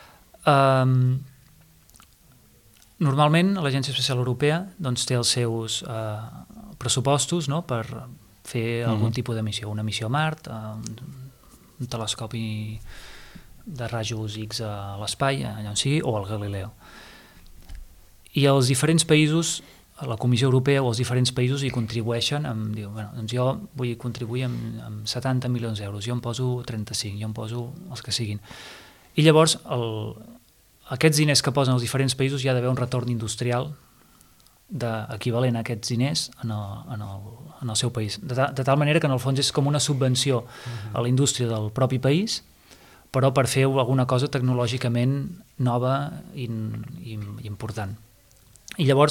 Normalment, l'Agència Espacial Europea té els seus pressupostos per fer algun tipus de missió. Una missió a Mart, un telescopi de rajos X a l'espai, allà on sigui, o al Galileo. I els diferents països, la Comissió Europea o els diferents països hi contribueixen doncs jo vull contribuir amb 70 milions d'euros, jo em poso 35, jo em poso els que siguin. I llavors, aquests diners que posen els diferents països hi ha d'haver un retorn industrial equivalent a aquests diners en el seu país. De tal manera que en el fons és com una subvenció a la indústria del propi país, però per fer alguna cosa tecnològicament nova i important. I llavors,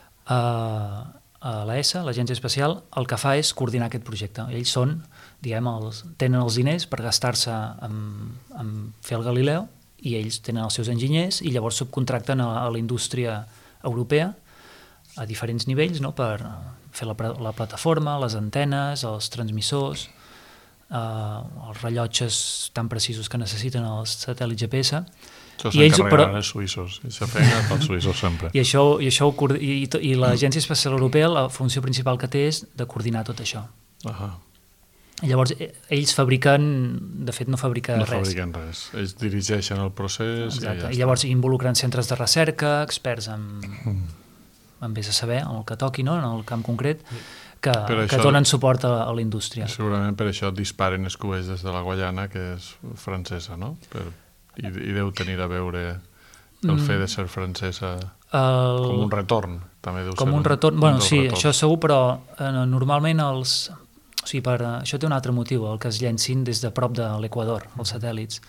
l'ESA, l'Agència Espacial, el que fa és coordinar aquest projecte. Ells tenen els diners per gastar-se en fer el Galileo i ells tenen els seus enginyers i llavors subcontracten a la indústria europea a diferents nivells per fer la plataforma, les antenes, els transmissors, els rellotges tan precisos que necessiten els satèl·lits GPS. Això s'encarregaran els suïssos, això feina pels suïssos sempre. I l'Agència Espacial Europea, la funció principal que té és de coordinar tot això. Llavors, ells fabriquen, de fet no fabriquen res. No fabriquen res, ells dirigeixen el procés. Exacte. I llavors involucren centres de recerca, experts en vés a saber, en el que toqui, en el camp concret, que donen suport a la indústria. Segurament per això disparen els coets des de la Guaiana, que és francesa, no? I deu tenir a veure el fet de ser francesa com un retorn. Com un retorn, bueno, sí, això segur, però normalment això té un altre motiu, el que es llencin des de prop de l'Equador, els satèl·lits.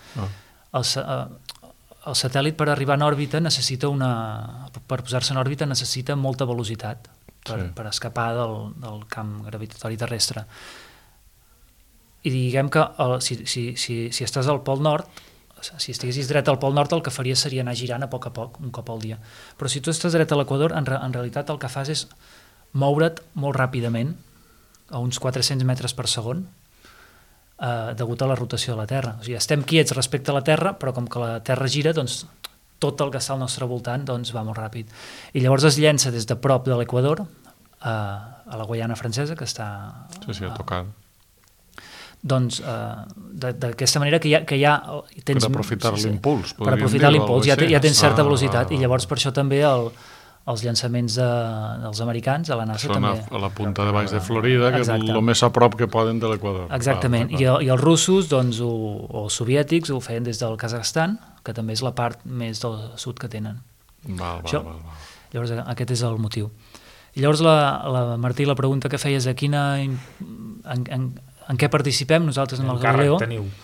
El satèl·lit per arribar en òrbita per posar-se en òrbita necessita molta velocitat per escapar del camp gravitatori terrestre. i diguem que si estàs al Pol Nord, si estiguessis dret al Pol Nord, el que faries seria anar girant a poc, un cop al dia. Però si tu estàs dret a l'Equador, en realitat el que fas és moure't molt ràpidament, a uns 400 metres per segon, degut a la rotació de la Terra. O sigui, estem quiets respecte a la Terra, però com que la Terra gira, doncs tot el que està al nostre voltant doncs, va molt ràpid. I llavors es llença des de prop de l'Equador a la Guaiana francesa, que està... Sí, a tocar. Doncs d'aquesta manera que hi ha per aprofitar l'impuls. Per aprofitar l'impuls, ja tens certa velocitat, i llavors per això també els llançaments dels americans a la NASA són també... a la punta de baix de Florida, que és el més a prop que poden de l'Equador. Exactament, i els russos doncs, o els soviètics ho feien des del Kazakhstan, que també és la part més del sud que tenen. Val. Llavors aquest és el motiu. I llavors Martí, la pregunta que feies a en què participem nosaltres en el Galileo?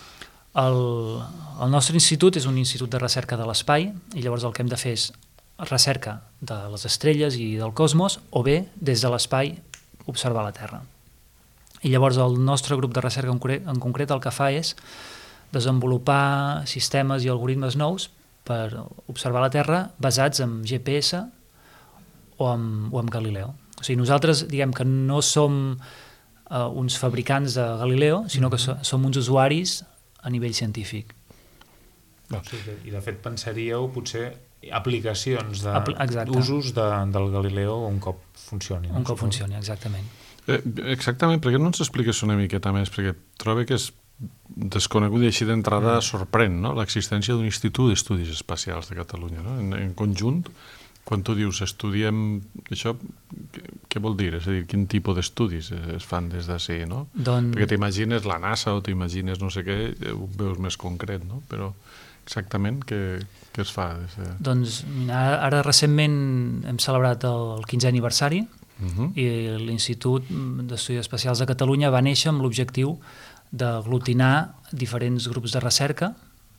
El nostre institut és un institut de recerca de l'espai, i llavors el que hem de fer és recerca de les estrelles i del cosmos, o bé, des de l'espai, observar la Terra. I llavors el nostre grup de recerca en concret el que fa és desenvolupar sistemes i algoritmes nous per observar la Terra basats en GPS o en Galileo. O sigui, nosaltres diguem que no som uns fabricants de Galileo, sinó que som uns usuaris a nivell científic. I de fet pensaríeu potser aplicacions d'usos del Galileo un cop funcioni. Un cop funcioni, exactament. Exactament, per què no ens expliques una miqueta més? Perquè trobo que és desconegut i així d'entrada sorprèn, no? L'existència d'un institut d'estudis espacials de Catalunya, no? En conjunt, quan tu dius estudiem això, què vol dir? És a dir, quin tipus d'estudis es fan des d'ací, no? Perquè t'imagines la NASA o t'imagines no sé què, ho veus més concret, no? Però exactament què es fa? Doncs ara recentment hem celebrat el 15è aniversari i l'Institut d'Estudis Espacials de Catalunya va néixer amb l'objectiu d'aglutinar diferents grups de recerca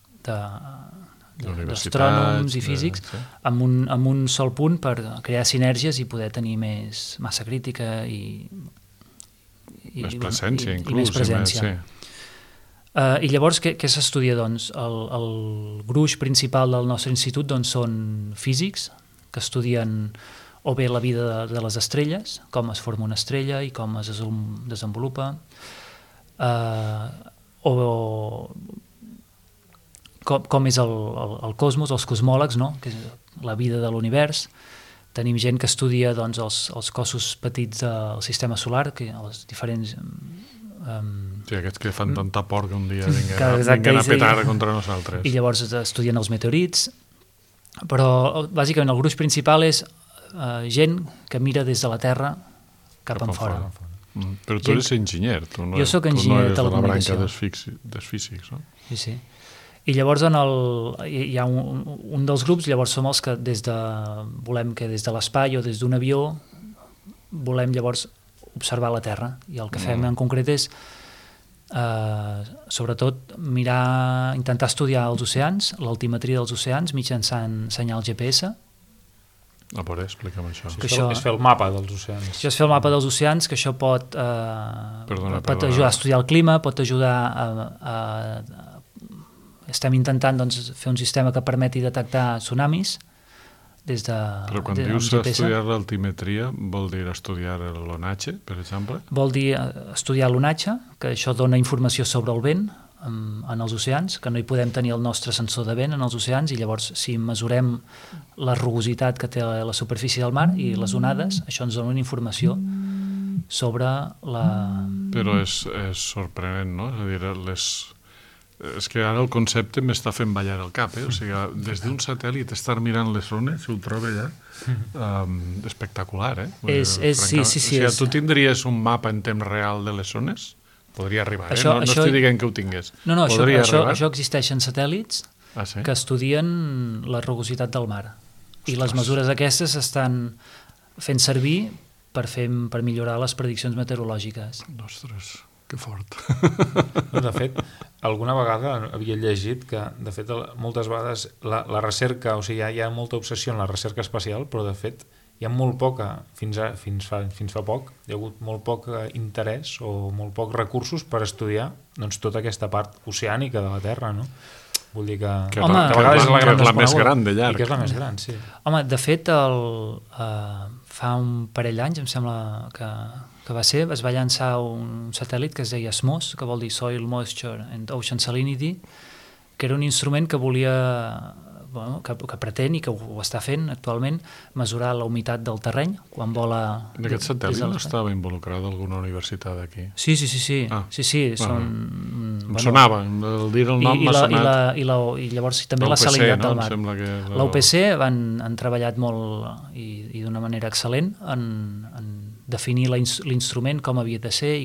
d'astrònoms i físics amb un sol punt per crear sinergies i poder tenir més massa crítica i més presència, i més presència. I llavors què s'estudia? Doncs el gruix principal del nostre institut doncs, són físics que estudien o bé la vida de les estrelles, com es forma una estrella i com es desenvolupa, o com és el cosmos, els cosmòlegs, no? Que és la vida de l'univers. Tenim gent que estudia doncs, els cossos petits del sistema solar, que els diferents... Sí, aquests que fan tanta por que un dia vinguen a petar contra nosaltres. I llavors estudien els meteorits, però bàsicament el gruix principal és gent que mira des de la Terra cap enfora. Però tu eres enginyer, tu no eres de la branca dels físics, no? Sí. I llavors hi ha un dels grups, llavors som els que volem que des de l'espai o des d'un avió volem llavors observar la Terra, i el que fem en concret és sobretot intentar estudiar els oceans, l'altimetria dels oceans mitjançant senyal GPS. A veure, explica'm això. És fer el mapa dels oceans. Això és fer el mapa dels oceans, que això pot ajudar a estudiar el clima, pot ajudar estem intentant doncs, fer un sistema que permeti detectar tsunamis des de... Però quan dius estudiar l'altimetria, vol dir estudiar l'onatge, per exemple? Vol dir estudiar l'onatge, que això dona informació sobre el vent en els oceans, que no hi podem tenir el nostre sensor de vent en els oceans, i llavors si mesurem la rugositat que té la superfície del mar i les onades, això ens dona una informació sobre la... Però és sorprenent, no? És a dir, és que ara el concepte m'està fent ballar el cap, O sigui, des d'un satèl·lit estar mirant les zones, si ho trobo allà, espectacular, Sí. Tu tindries un mapa en temps real de les zones? Podria arribar, no estic dient que ho tingués. No, això existeixen satèl·lits que estudien la rugositat del mar. I les mesures aquestes s'estan fent servir per millorar les prediccions meteorològiques. Ostres, que fort. De fet, alguna vegada havia llegit que, de fet, moltes vegades la recerca, o sigui, hi ha molta obsessió en la recerca espacial, però, de fet, hi ha molt poca, fins fa poc, hi ha hagut molt poc interès o molt pocs recursos per estudiar doncs, tota aquesta part oceànica de la Terra, no? Vull dir que a vegades és la més gran de llarg. I que és la més gran, sí. Home, de fet, fa un parell d'anys, em sembla que va ser, es va llançar un satèl·lit que es deia SMOS, que vol dir Soil Moisture and Ocean Salinity, que era un instrument que volia, que pretén i que ho està fent actualment, mesurar la humitat del terreny quan vola... En aquest satèl·lit no estava involucrada alguna universitat aquí? Sí. Sí, em sonava, el dir el nom m'ha sonat. I llavors també la salinitat del mar. La UPC han treballat molt i d'una manera excel·lent en definir l'instrument, com havia de ser i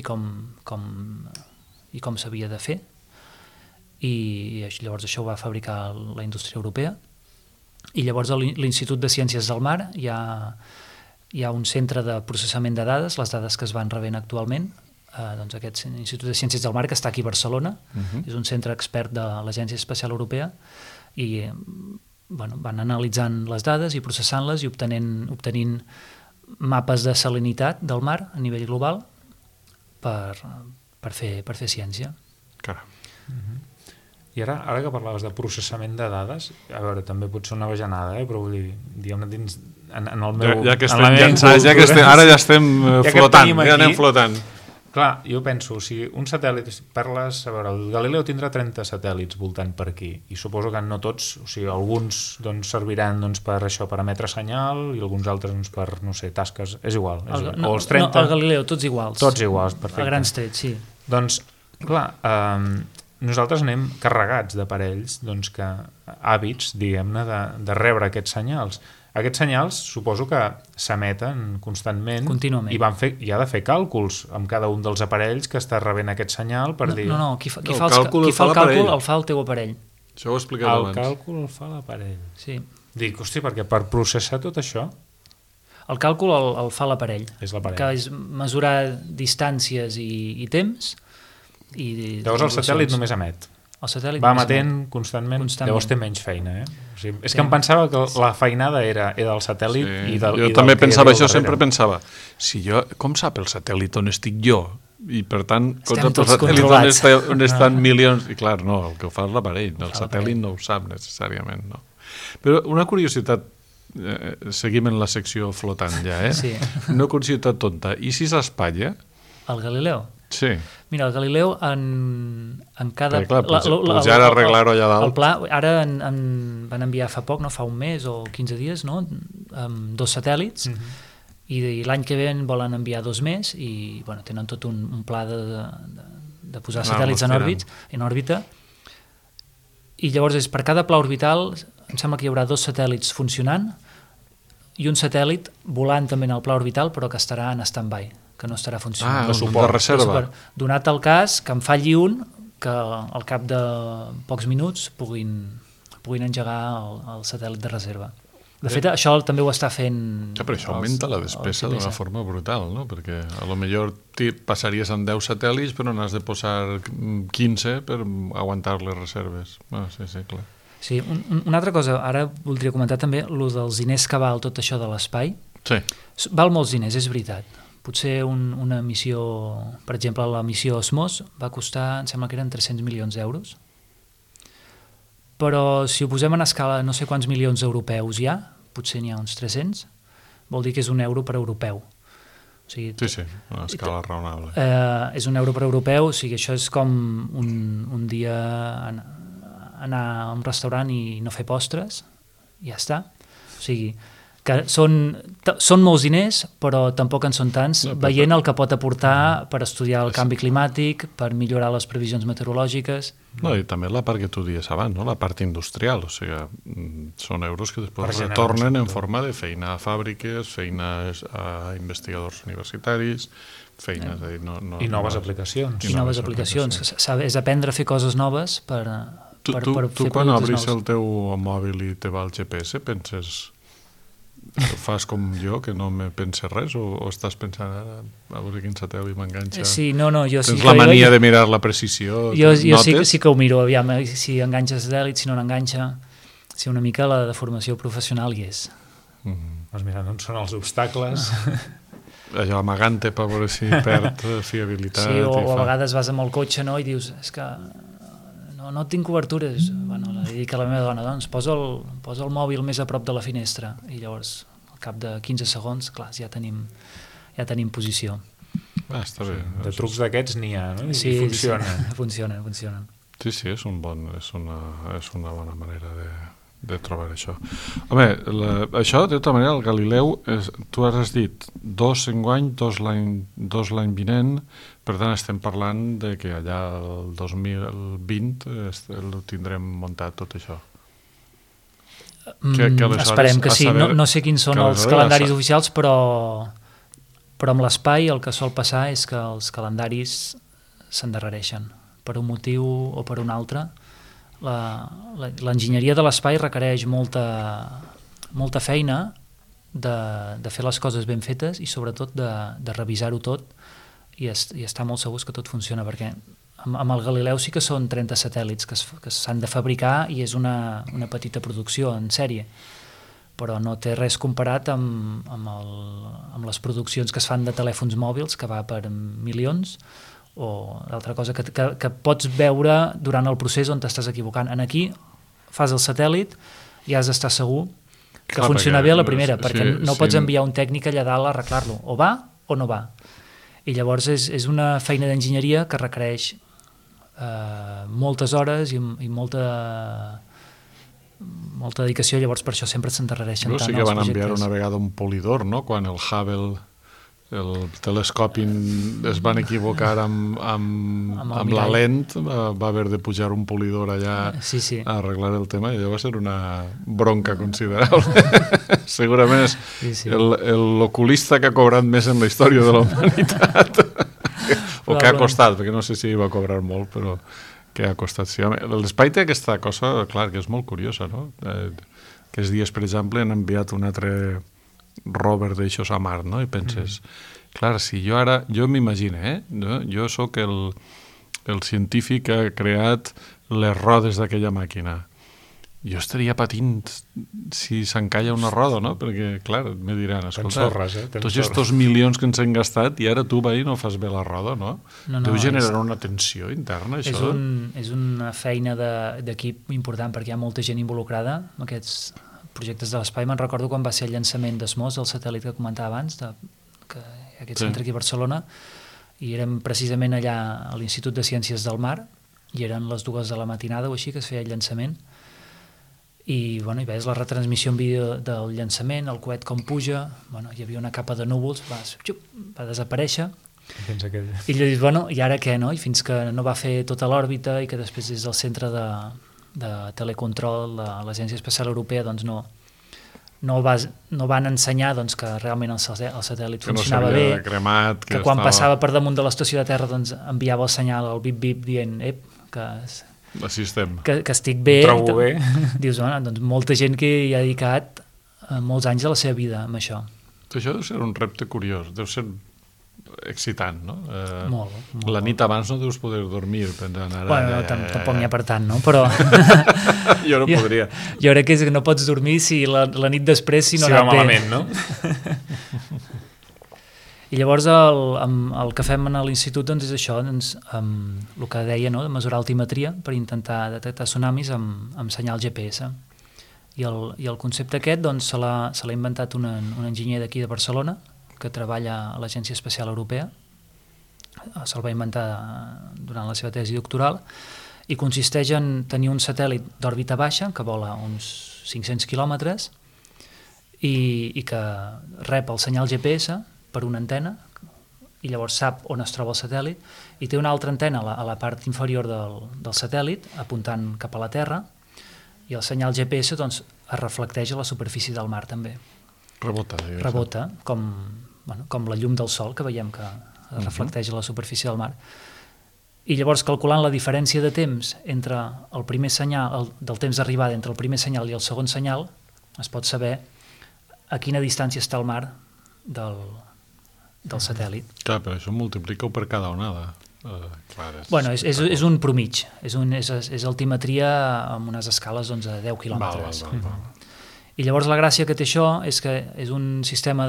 com s'havia de fer. I llavors això ho va fabricar la indústria europea, i llavors a l'Institut de Ciències del Mar hi ha un centre de processament de dades, les dades que es van rebent actualment, doncs aquest Institut de Ciències del Mar, que està aquí a Barcelona, és un centre expert de l'Agència Espacial Europea, i van analitzant les dades i processant-les i obtenint mapes de salinitat del mar a nivell global per fer ciència. Caram. I ara que parlaves de processament de dades, a veure, també pot ser una bajanada, però vull dir, diguem-ne dins... En el meu, ja que estem llançats, ara ja estem flotant, ja anem flotant. Clar, jo penso, si un satèl·lit, parles, a veure, el Galileo tindrà 30 satèl·lits voltant per aquí, i suposo que no tots, o sigui, alguns serviran per això, per emetre senyal, i alguns altres per, no sé, tasques, és igual. O els 30... No, el Galileo, tots iguals. Tots iguals, perfecte. A grans trets, sí. Doncs, clar, nosaltres anem carregats d'aparells hàbits, diguem-ne, de rebre aquests senyals. Aquests senyals suposo que s'emeten constantment. Contínuament. I ha de fer càlculs amb cada un dels aparells que està rebent aquest senyal per dir... No, qui fa el càlcul el fa el teu aparell. Això ho he explicat abans. El càlcul el fa l'aparell. Sí. Dic, hosti, perquè per processar tot això... El càlcul el fa l'aparell. És l'aparell. Que és mesurar distàncies i temps. Llavors el satèl·lit només emet. Va emetent constantment, llavors té menys feina. O sigui, és que em pensava que la feinada era del satèl·lit i del... Jo també pensava això, sempre pensava, com sap el satèl·lit on estic jo? I per tant, estem tots controlats. On estan milions... I clar, no, el que ho fa és l'aparell, el satèl·lit no ho sap necessàriament. No. Però una curiositat, seguim en la secció flotant ja, Sí. Una curiositat tonta. I si s'espatlla? El Galileo? Sí. Mira, el Galileo en cada... Clar, ja era arreglar-ho allà dalt. El pla, ara van enviar fa poc, fa un mes o 15 dies, amb 2 satèl·lits, i l'any que ve volen enviar 2 més, i tenen tot un pla de posar satèl·lits en òrbita, i llavors per cada pla orbital em sembla que hi haurà 2 satèl·lits funcionant i un satèl·lit volant també en el pla orbital, però que estarà en stand-by, que no estarà funcionant. De reserva. Donat el cas que en falli un, que al cap de pocs minuts puguin engegar el satèl·lit de reserva. De fet, això també ho està fent... Però això augmenta la despesa d'una forma brutal, no? Perquè a lo millor passaries amb 10 satèl·lits, però n'has de posar 15 per aguantar les reserves. Sí, clar. Sí, una altra cosa, ara voldria comentar també el dels diners que val tot això de l'espai. Sí. Val molts diners, és veritat. Potser una missió, per exemple, la missió SMOS va costar, em sembla que eren 300 milions d'euros. Però si ho posem en escala, no sé quants milions europeus hi ha, potser n'hi ha uns 300, vol dir que és €1 per europeu. O sigui, sí, una escala raonable. És €1 per europeu, o sigui, això és com un dia anar a un restaurant i no fer postres, i ja està. O sigui, que són molts diners, però tampoc en són tants, veient el que pot aportar per estudiar el canvi climàtic, per millorar les previsions meteorològiques. No, i també la part que tu dies abans, no? La part industrial, o sigui, són euros que després retornen en forma de feina a fàbriques, feines a investigadors universitaris, feines... I noves aplicacions. I noves aplicacions. És aprendre a fer coses noves per fer productes nous. Tu quan obris el teu mòbil i te va el GPS, penses... Fas com jo, que no me pense res, o estàs pensant a veure quin satèl·lit m'enganxa? Sí, no, jo sí. Tens la mania de mirar la precisió? Jo sí que ho miro, aviam, si enganxa satèl·lit, si no n'enganxa, si una mica la deformació professional hi és. Vas mirant on són els obstacles. Allò amagant-te per veure si perd fiabilitat. Sí, o a vegades vas amb el cotxe, no?, i dius, és que no tinc cobertures. Bueno, li dic a la meva dona, doncs posa el mòbil més a prop de la finestra, i llavors al cap de 15 segons, clar, ja tenim posició. Està bé. De trucs d'aquests n'hi ha, no? Sí, I funcionen. Funcionen. Sí, és una bona manera de trobar això. Home, això, de tota manera, el Galileu, tu has dit 2 enguany, 2 l'any vinent, per tant estem parlant de que allà el 2020 ho tindrem muntat tot això. Esperem que sí. No sé quins són els calendaris oficials, però amb l'espai el que sol passar és que els calendaris s'endarrereixen per un motiu o per un altre. L'enginyeria de l'espai requereix molta feina de fer les coses ben fetes i sobretot de revisar-ho tot i estar molt segurs que tot funciona, perquè amb el Galileu sí que són 30 satèl·lits que s'han de fabricar i és una petita producció en sèrie, però no té res comparat amb les produccions que es fan de telèfons mòbils, que va per milions, o l'altra cosa que pots veure durant el procés on t'estàs equivocant. En aquí fas el satèl·lit i has d'estar segur que funciona bé a la primera, perquè no pots enviar un tècnic allà dalt a arreglar-lo. O va o no va. I llavors és una feina d'enginyeria que requereix moltes hores i molta dedicació, llavors per això sempre s'endarrereixen tant els projectes. Sí que van enviar una vegada un polidor, no?, quan el Hubble, el telescopi, es van equivocar amb la lent, va haver de pujar un polidor allà a arreglar el tema, i allò va ser una bronca considerable. Segurament és l'oculista que ha cobrat més en la història de la humanitat, o que ha costat, perquè no sé si va cobrar molt, però que ha costat. Sí, l'espai té aquesta cosa, clar, que és molt curiosa, no? Aquests dies, per exemple, han enviat un altre rover d'aixòs a Mart, no? I penses, clar, si jo m'imagino, jo sóc el científic que ha creat les rodes d'aquella màquina. Jo estaria patint si s'encalla una roda, no? Perquè, clar, me diran, escolta, tots aquests milions que ens hem gastat i ara tu no fas bé la roda, no? Deu generar una tensió interna, això. És una feina d'equip important perquè hi ha molta gent involucrada en aquests projectes de l'espai. Me'n recordo quan va ser el llançament d'ESMOS, el satèl·lit que comentava abans, que hi ha aquest centre aquí a Barcelona, i érem precisament allà a l'Institut de Ciències del Mar, i eren les 2 de la matinada o així que es feia el llançament, i veies la retransmissió en vídeo del llançament, el coet com puja, hi havia una capa de núvols, va desaparèixer, i li dius, i ara què, no? I fins que no va fer tota l'òrbita i que després és el centre de telecontrol de l'Agència Espacial Europea, doncs no van ensenyar que realment el satèl·lit funcionava bé, que quan passava per damunt de l'estació de terra enviava el senyal, el bip-bip, dient que estic bé. Trobo bé. Dius, doncs molta gent que hi ha dedicat molts anys de la seva vida amb això. Això deu ser un repte curiós, deu ser excitant, no? Molt. La nit abans no deus poder dormir pensant ara... Bueno, tampoc n'hi ha per tant, no? Però... jo no podria. Jo crec que no pots dormir si la nit després si no ha anat bé. Malament, no? I llavors el que fem a l'institut és això, el que deia, de mesurar altimetria per intentar detectar tsunamis amb senyal GPS. I el concepte aquest se l'ha inventat un enginyer d'aquí de Barcelona que treballa a l'Agència Espacial Europea, se'l va inventar durant la seva tesi doctoral, i consisteix en tenir un satèl·lit d'òrbita baixa que vola uns 500 quilòmetres i que rep el senyal GPS per una antena i llavors sap on es troba el satèl·lit i té una altra antena a la part inferior del satèl·lit apuntant cap a la Terra i el senyal GPS es reflecteix a la superfície del mar també. Rebota, com la llum del sol que veiem que es reflecteix a la superfície del mar. I llavors, calculant la diferència de temps entre el primer senyal, del temps d'arribada entre el primer senyal i el segon senyal, es pot saber a quina distància està el mar del satèl·lit. Clar, però això multiplica-ho per cada onada. És un promig, és altimetria amb unes escales de 10 quilòmetres. I llavors la gràcia que té això és que és un sistema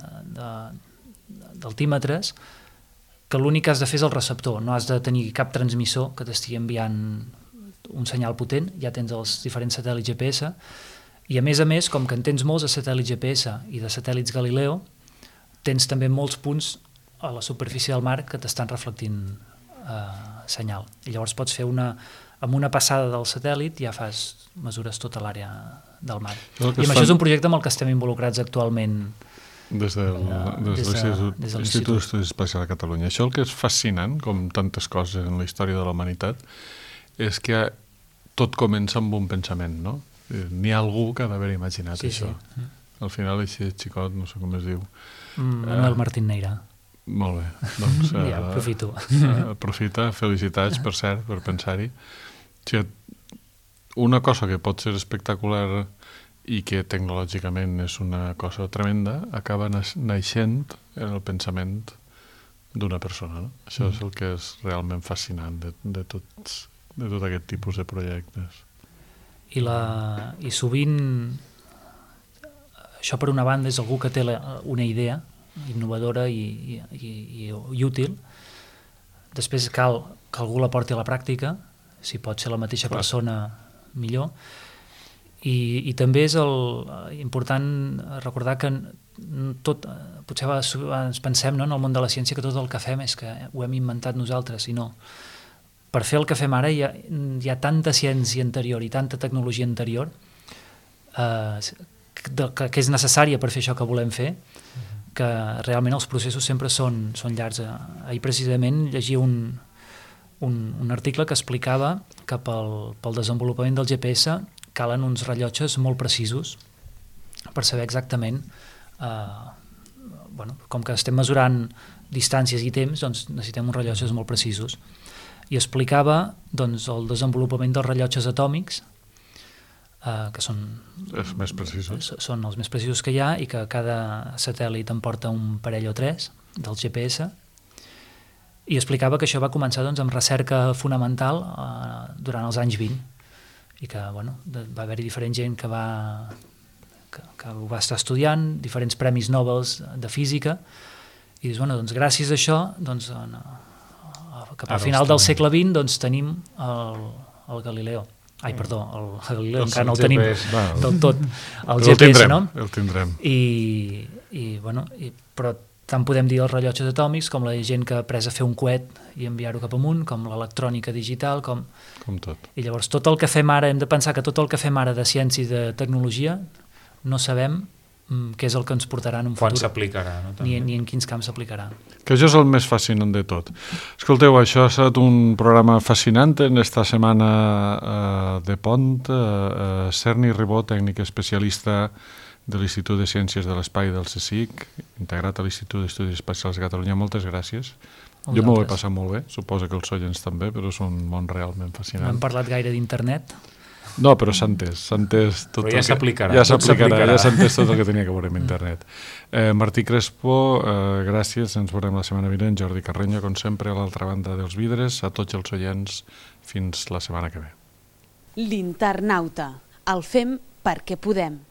d'altímetres que l'únic que has de fer és el receptor, no has de tenir cap transmissor que t'estigui enviant un senyal potent, ja tens els diferents satèl·lits GPS, i a més, com que en tens molts de satèl·lits GPS i de satèl·lits Galileo, tens també molts punts a la superfície del mar que t'estan reflectint senyal. I llavors pots fer amb una passada del satèl·lit ja mesures tota l'àrea del mar. I això és un projecte amb el que estem involucrats actualment des de l'Institut d'Estudis Espacials de Catalunya. Això el que és fascinant, com tantes coses en la història de la humanitat, és que tot comença amb un pensament, no? N'hi ha algú que ha d'haver imaginat això. Sí. Al final, així de xicot, no sé com es diu. Manuel Martín Neira. Molt bé. Doncs, ja, aprofito. Aprofita, felicitats, per cert, per pensar-hi. O sigui, una cosa que pot ser espectacular i que tecnològicament és una cosa tremenda, acaba naixent en el pensament d'una persona. No? Això és el que és realment fascinant de tot aquest tipus de projectes. I sovint, això per una banda és algú que té una idea innovadora i útil. Després cal que algú la porti a la pràctica, si pot ser la mateixa persona millor. I també és important recordar que potser ens pensem en el món de la ciència que tot el que fem és que ho hem inventat nosaltres, i no. Per fer el que fem ara hi ha tanta ciència anterior i tanta tecnologia anterior que és necessària per fer això que volem fer, que realment els processos sempre són llargs. Ahir precisament llegia un article que explicava que pel desenvolupament del GPS calen uns rellotges molt precisos per saber exactament, com que estem mesurant distàncies i temps, doncs necessitem uns rellotges molt precisos. I explicava el desenvolupament dels rellotges atòmics, que són els més precisos. Són els més precisos que hi ha, i que cada satèl·lit en porta un parell o tres del GPS, i explicava que això va començar amb recerca fonamental durant els anys 20, i que va haver-hi diferent gent que ho va estar estudiant, diferents premis Nobel de física, i dius, gràcies a això, cap al final del segle XX tenim el Galileo. Ai, perdó, el Galileo encara no el tenim del tot, el GPS, no? El tindrem. Però tant podem dir els rellotges atòmics com la gent que ha après a fer un coet i enviar-ho cap amunt, com l'electrònica digital, com tot. I llavors tot el que fem ara, hem de pensar que tot el que fem ara de ciència i de tecnologia no sabem què és el que ens portarà en un futur. Quan s'aplicarà, no? Ni en quins camps s'aplicarà. Que això és el més fascinant de tot. Escolteu, això ha estat un programa fascinant en esta setmana de pont. Cerny Ribó, tècnic especialista de l'Institut de Ciències de l'Espai del CSIC, integrat a l'Institut d'Estudis Espacials de Catalunya. Moltes gràcies. Jo m'ho he passat molt bé, suposo que els oients també, però és un món realment fascinant. No hem parlat gaire d'internet. No, però s'ha entès tot. Però ja s'aplicarà. Ja s'ha entès tot el que tenia que veure amb internet. Martí Crespo, gràcies, ens veurem la setmana vinent. Jordi Carreño, com sempre, a l'altra banda dels vidres. A tots els oients, fins la setmana que ve. L'Internauta. El fem perquè podem.